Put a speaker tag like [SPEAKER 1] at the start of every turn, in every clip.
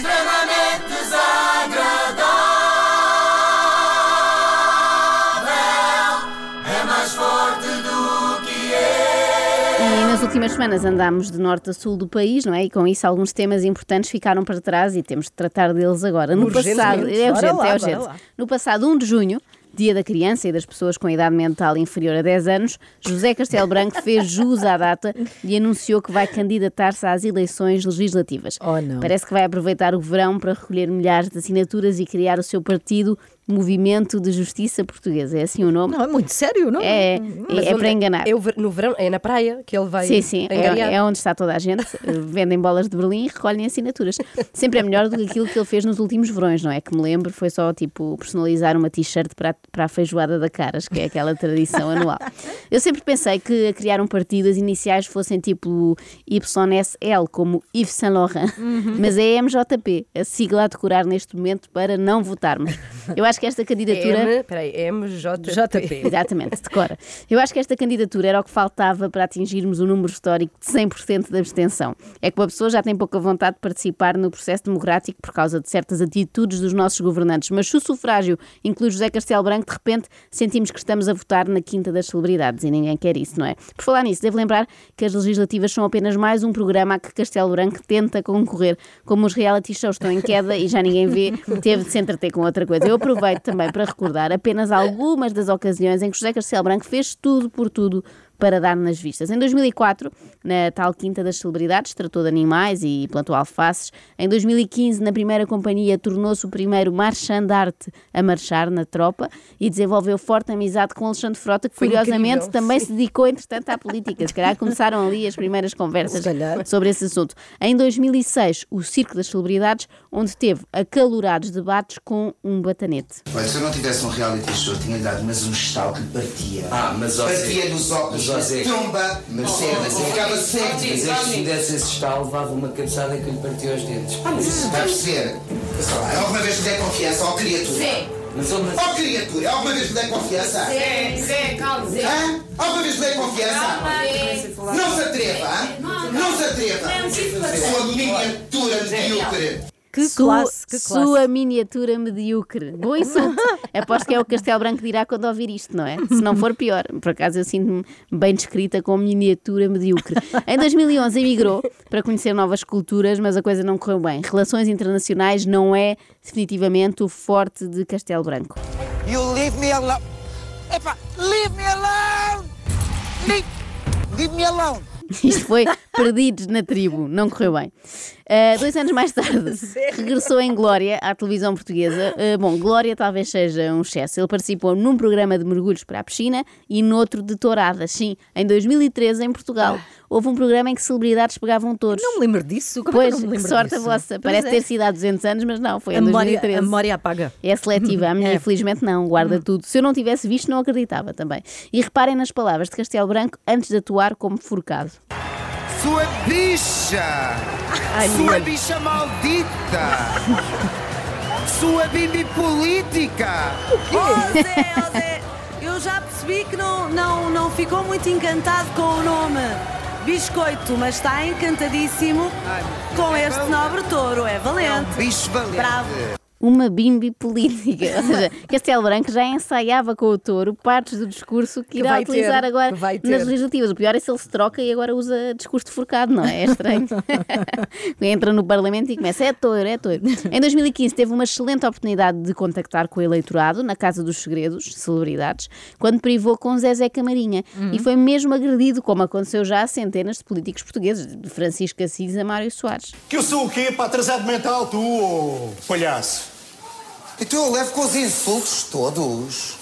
[SPEAKER 1] extremamente desagradável. É mais forte do que é.
[SPEAKER 2] E nas últimas semanas andámos de norte a sul do país, não é? E com isso alguns temas importantes ficaram para trás e temos de tratar deles agora. No passado, é urgente. No passado 1 de junho, Dia da Criança e das pessoas com idade mental inferior a 10 anos, José Castelo Branco fez jus à data e anunciou que vai candidatar-se às eleições legislativas. Parece que vai aproveitar o verão para recolher milhares de assinaturas e criar o seu partido Movimento de Justiça Portuguesa. É assim o nome?
[SPEAKER 3] Não, é muito sério, não?
[SPEAKER 2] É para enganar.
[SPEAKER 3] No verão, é na praia que ele vai
[SPEAKER 2] Sim, é onde está toda a gente. Vendem bolas de Berlim e recolhem assinaturas. Sempre é melhor do que aquilo que ele fez nos últimos verões, não é? Que me lembro, foi só tipo personalizar uma t-shirt para a feijoada da Caras, que é aquela tradição anual. Eu sempre pensei que a criar um partido as iniciais fossem tipo YSL, como Yves Saint Laurent, mas é MJP, a sigla a decorar neste momento para não votarmos. Eu acho que esta candidatura...
[SPEAKER 3] MJP.
[SPEAKER 2] Exatamente, decora. Eu acho que esta candidatura era o que faltava para atingirmos o número histórico de 100% de abstenção. É que uma pessoa já tem pouca vontade de participar no processo democrático por causa de certas atitudes dos nossos governantes, mas se o sufrágio inclui José Castelo Branco, de repente sentimos que estamos a votar na quinta das celebridades e ninguém quer isso, não é? Por falar nisso, devo lembrar que as legislativas são apenas mais um programa a que Castelo Branco tenta concorrer. Como os reality shows estão em queda e já ninguém vê, teve de se entreter com outra coisa. Eu aproveito também para recordar apenas algumas das ocasiões em que José Castelo Branco fez tudo por tudo para dar nas vistas. Em 2004, na tal Quinta das Celebridades, tratou de animais e plantou alfaces. Em 2015, na primeira companhia, tornou-se o primeiro marchand-arte a marchar na tropa e desenvolveu forte amizade com Alexandre Frota, que curiosamente também se dedicou, entretanto, à política. Se calhar começaram ali as primeiras conversas sobre esse assunto. Em 2006, o Circo das Celebridades, onde teve acalorados debates com um batanete.
[SPEAKER 4] Olha, se eu não tivesse um reality show, tinha-lhe dado mas um estalo que lhe partia. Partia nos óculos, tromba, ficava cego.
[SPEAKER 5] Mas se me desse esse estalo, levava uma cabeçada que lhe partiu os dentes.
[SPEAKER 4] Mas isso vai perceber. Alguma vez lhe dei confiança, ó criatura?
[SPEAKER 5] Sim.
[SPEAKER 4] Ó criatura, alguma vez lhe dei confiança?
[SPEAKER 5] Sim, calma, Zé.
[SPEAKER 4] Alguma vez lhe dei confiança? Não se atreva, não se atreva. Sua miniatura medíocre.
[SPEAKER 3] Que classe.
[SPEAKER 2] Sua miniatura medíocre. Bom insulto. Aposto que é o Castelo Branco dirá quando ouvir isto, não é? Se não for pior. Por acaso eu sinto-me bem descrita como miniatura medíocre. Em 2011 emigrou para conhecer novas culturas, mas a coisa não correu bem. Relações internacionais não é definitivamente o forte de Castelo Branco.
[SPEAKER 6] You leave me alone. Epa, leave me alone. Leave me alone.
[SPEAKER 2] Isto foi Perdidos na Tribo, não correu bem. 2 anos mais tarde, regressou em Glória à televisão portuguesa. Glória talvez seja um excesso. Ele participou num programa de mergulhos para a piscina e noutro de touradas. Sim, em 2013, em Portugal, houve um programa em que celebridades pegavam touros.
[SPEAKER 3] Não me lembro disso.
[SPEAKER 2] Pois, que sorte a vossa. Parece ter sido há 200 anos, mas não, foi em 2013.
[SPEAKER 3] A memória apaga.
[SPEAKER 2] É seletiva, a minha infelizmente não, guarda tudo. Se eu não tivesse visto, não acreditava também. E reparem nas palavras de Castelo Branco antes de atuar como forcado.
[SPEAKER 4] Sua bicha! Sua bicha maldita! Sua bibi política!
[SPEAKER 7] Zé, eu já percebi que não ficou muito encantado com o nome Biscoito, mas está encantadíssimo com este nobre touro, é valente.
[SPEAKER 4] Bicho valente.
[SPEAKER 7] Bravo.
[SPEAKER 2] Uma bimbi política. Ou seja, Castelo Branco já ensaiava com o touro partes do discurso que irá utilizar agora nas legislativas. O pior é se ele se troca e agora usa discurso de forcado, não é? É estranho. Entra no Parlamento e começa, é touro. Em 2015 teve uma excelente oportunidade de contactar com o eleitorado na Casa dos Segredos, celebridades, quando privou com Zezé Camarinha. E foi mesmo agredido, como aconteceu já a centenas de políticos portugueses, de Francisco Assis a Mário Soares.
[SPEAKER 8] Que eu sou o quê? Para atrasado mental, tu, palhaço?
[SPEAKER 4] Então eu levo com os insultos todos.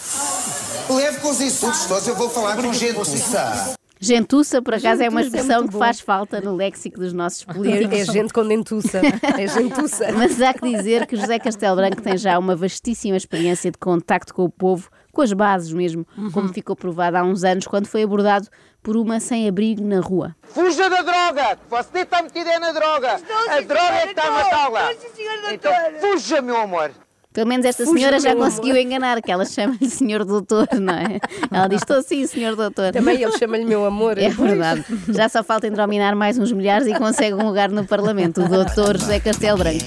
[SPEAKER 4] Eu vou falar com gentuça.
[SPEAKER 2] Gentuça, por acaso, é uma expressão que faz falta no léxico dos nossos políticos.
[SPEAKER 3] É gente com dentuça. É gentuça.
[SPEAKER 2] Mas há que dizer que José Castelo Branco tem já uma vastíssima experiência de contacto com o povo, com as bases mesmo, como ficou provado há uns anos, quando foi abordado por uma sem-abrigo na rua.
[SPEAKER 6] Fuja da droga! Você está metida na droga! A droga é que está a matá-la! Então fuja, meu amor!
[SPEAKER 2] Pelo menos esta senhora já conseguiu enganar, que ela chama-lhe senhor doutor, não é? Ela diz, estou sim, senhor doutor.
[SPEAKER 3] Também ele chama-lhe meu amor.
[SPEAKER 2] É verdade. Já só falta endrominar mais uns milhares e consegue um lugar no Parlamento, o doutor José Castelo Branco.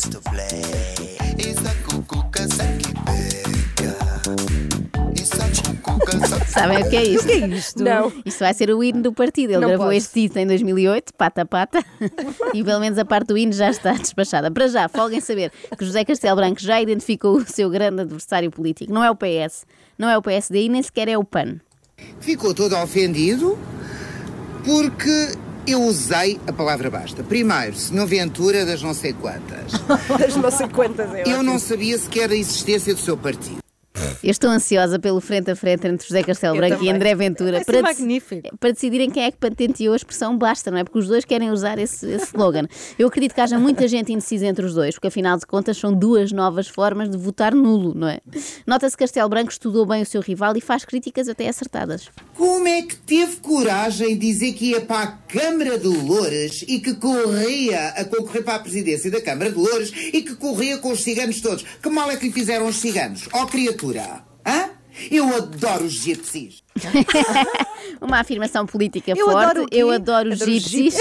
[SPEAKER 2] Sabem o que é isto?
[SPEAKER 3] O que é isto?
[SPEAKER 2] Não. Isto vai ser o hino do partido. Ele gravou este título em 2008, pata pata, e pelo menos a parte do hino já está despachada. Para já, folguem saber que José Castelo Branco já identificou o seu grande adversário político. Não é o PS, não é o PSD e nem sequer é o PAN.
[SPEAKER 4] Ficou todo ofendido porque eu usei a palavra basta. Primeiro, senhor Ventura das não sei quantas.
[SPEAKER 3] Das não sei quantas é.
[SPEAKER 4] Eu não sabia sequer da existência do seu partido.
[SPEAKER 2] Eu estou ansiosa pelo frente a frente entre José Castelo Branco e André Ventura para decidirem quem é que patenteou a expressão basta, não é? Porque os dois querem usar esse slogan. Eu acredito que haja muita gente indecisa entre os dois, porque afinal de contas são duas novas formas de votar nulo, não é? Nota-se que Castelo Branco estudou bem o seu rival e faz críticas até acertadas.
[SPEAKER 4] Como é que teve coragem de dizer que ia para a Câmara de Loures e que corria a concorrer para a presidência da Câmara de Loures e que corria com os ciganos todos? Que mal é que lhe fizeram os ciganos? Ó criatura! Hã? Eu adoro os gypsies.
[SPEAKER 2] Uma afirmação política forte. Eu adoro os gypsies.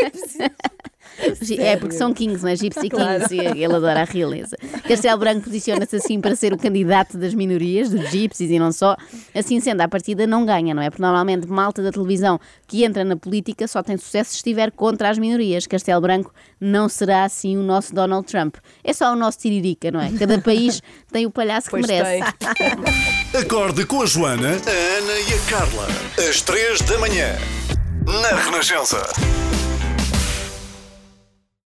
[SPEAKER 2] É porque são kings, não é? Gypsy Kings, e ele adora a realeza. Castelo Branco posiciona-se assim para ser o candidato das minorias, dos gypsies e não só. Assim sendo, à partida não ganha, não é? Porque normalmente malta da televisão que entra na política só tem sucesso se estiver contra as minorias. Castelo Branco não será assim o nosso Donald Trump. É só o nosso tiririca, não é? Cada país tem o palhaço que merece.
[SPEAKER 9] Acorde com a Joana, a Ana e a Carla. Às 3 da manhã, na Renascença.